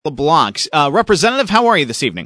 LeBlanc. Representative, how are you this evening?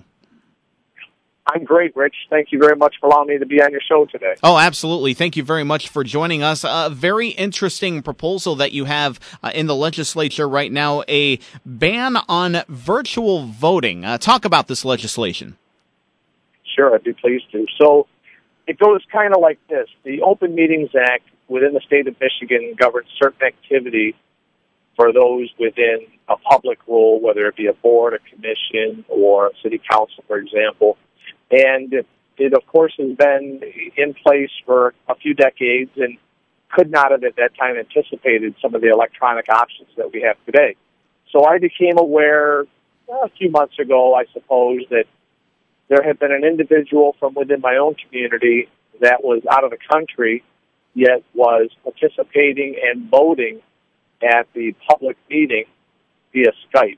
I'm great, Rich. Thank you very much for allowing me to be on your show today. Oh, absolutely. Thank you very much for joining us. A very interesting proposal that you have in the legislature right now, a ban on virtual voting. Talk about this legislation. Sure, I'd be pleased to. So it goes kind of like this. The Open Meetings Act within the state of Michigan governs certain activity for those within a public role, whether it be a board, a commission, or a city council, for example. And it, of course, has been in place for a few decades and could not have at that time anticipated some of the electronic options that we have today. So I became aware a few months ago, I suppose, that there had been an individual from within my own community that was out of the country, yet was participating and voting at the public meeting via Skype.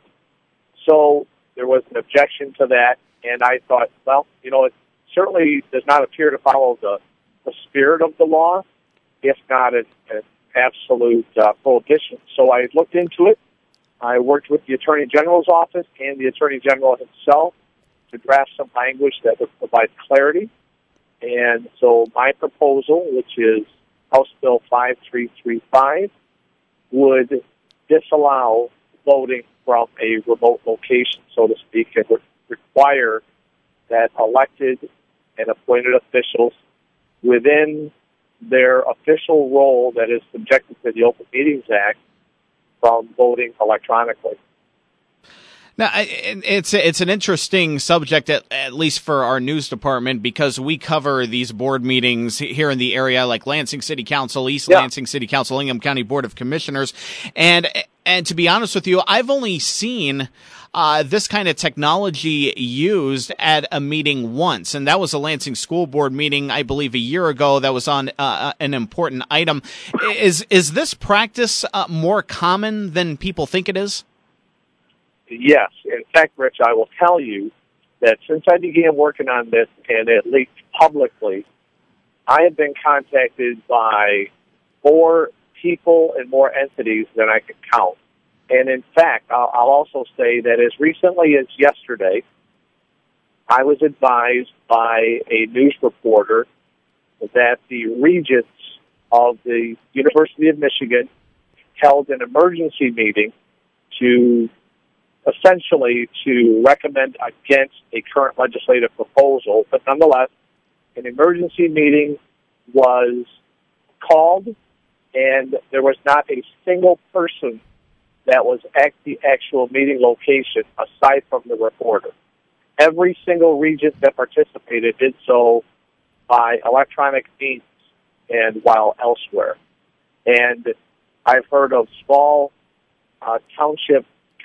So there was an objection to that. And I thought, well, it certainly does not appear to follow the spirit of the law, if not an absolute prohibition. So I looked into it. I worked with the Attorney General's office and the Attorney General himself to draft some language that would provide clarity. And so my proposal, which is House Bill 5335, would disallow voting from a remote location, so to speak. It would require that elected and appointed officials within their official role that is subjected to the Open Meetings Act from voting electronically. Now, it's an interesting subject, at least for our news department, because we cover these board meetings here in the area, like Lansing City Council, East Lansing City Council, Ingham County Board of Commissioners. And to be honest with you, I've only seen this kind of technology used at a meeting once, and that was a Lansing School Board meeting, I believe, a year ago. That was on an important item. Is this practice more common than people think it is? Yes. In fact, Rich, I will tell you that since I began working on this and it leaked publicly, I have been contacted by more people and more entities than I can count. And in fact, I'll also say that as recently as yesterday, I was advised by a news reporter that the regents of the University of Michigan held an emergency meeting to recommend against a current legislative proposal. But nonetheless, an emergency meeting was called, and there was not a single person that was at the actual meeting location aside from the reporter. Every single regent that participated did so by electronic means and while elsewhere. And I've heard of small township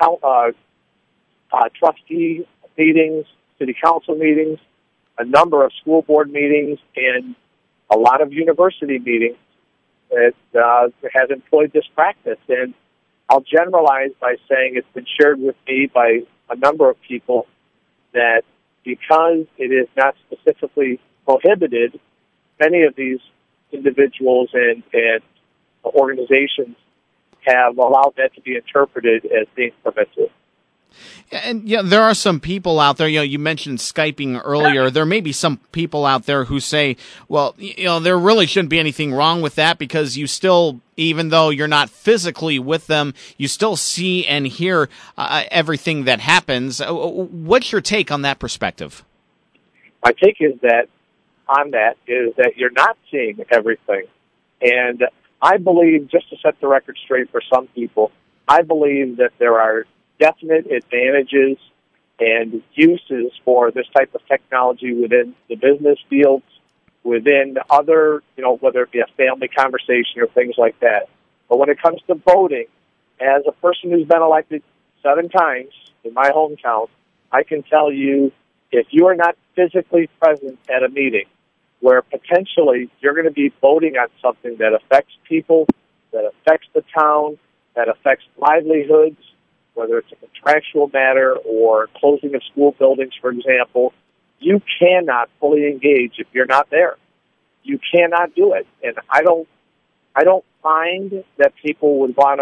trustee meetings, city council meetings, a number of school board meetings, and a lot of university meetings that have employed this practice. And I'll generalize by saying it's been shared with me by a number of people that because it is not specifically prohibited, many of these individuals and organizations have allowed that to be interpreted as being permissive. And there are some people out there, you mentioned Skyping earlier. There may be some people out there who say, well, there really shouldn't be anything wrong with that because you still, even though you're not physically with them, you still see and hear everything that happens. What's your take on that perspective? My take is that you're not seeing everything. And I believe, just to set the record straight for some people, I believe that there are definite advantages and uses for this type of technology within the business fields, within other, whether it be a family conversation or things like that. But when it comes to voting, as a person who's been elected 7 times in my hometown, I can tell you if you are not physically present at a meeting where potentially you're going to be voting on something that affects people, that affects the town, that affects livelihoods, whether it's a contractual matter or closing of school buildings, for example, you cannot fully engage if you're not there. You cannot do it. And I don't find that people would want to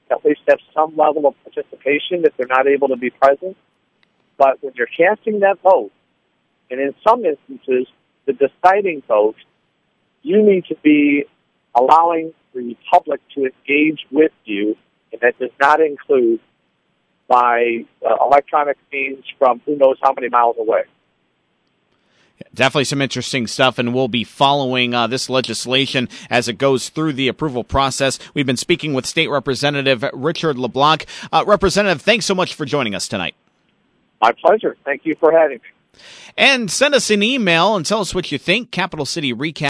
at least have some level of participation if they're not able to be present. But when you're casting that vote, and in some instances, the deciding vote, you need to be allowing the public to engage with you, and that does not include by electronic means from who knows how many miles away. Definitely some interesting stuff, and we'll be following this legislation as it goes through the approval process. We've been speaking with State Representative Richard LeBlanc. Representative, thanks so much for joining us tonight. My pleasure. Thank you for having me. And send us an email and tell us what you think. Capital City Recap